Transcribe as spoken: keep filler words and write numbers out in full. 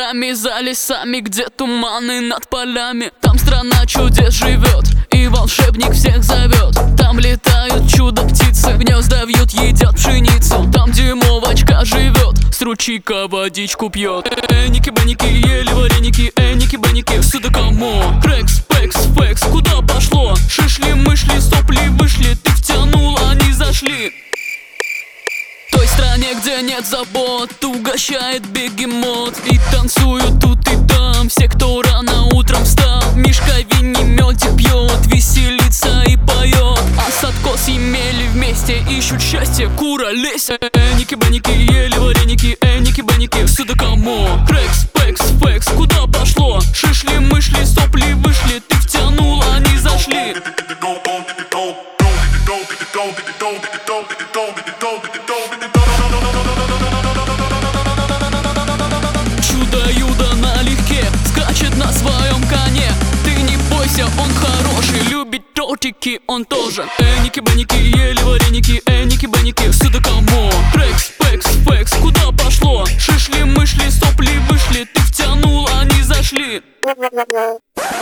ночами за лесами, где туманы над полями. Там страна чудес живет, и волшебник всех зовет. Там летают чудо-птицы, гнезда вьют, едят пшеницу. Там дюймовочка живет, с ручейка водичку пьет. Эники-беники, ели вареники, эники-беники, судакамо. Крекс, пекс, фекс, куда пошло? Шишли-мышли, сопли вышли, ты втянул, они зашли. В той стране, где нет забот, угощает бегемот. И танцуют тут и там все, кто рано утром встал. Мишка винни медик пьет, веселится и поет. А Садко с Емели вместе ищут счастье, кура лезь. Эники-беники, ели вареники, эники-беники, судакамо. Крекс, пекс, фекс, куда пошло? Шишли-мышли, сопли вышли, ты втянул, они зашли. Чудо-юдо налегке скачет на своем коне. Ты не бойся, он хороший, любит тортики он тоже. Эники-беники, ели вареники, эники-беники, судакамо. Крекс, пекс, фекс, куда пошло? Шишли-мышли, сопли вышли, ты втянул, они зашли.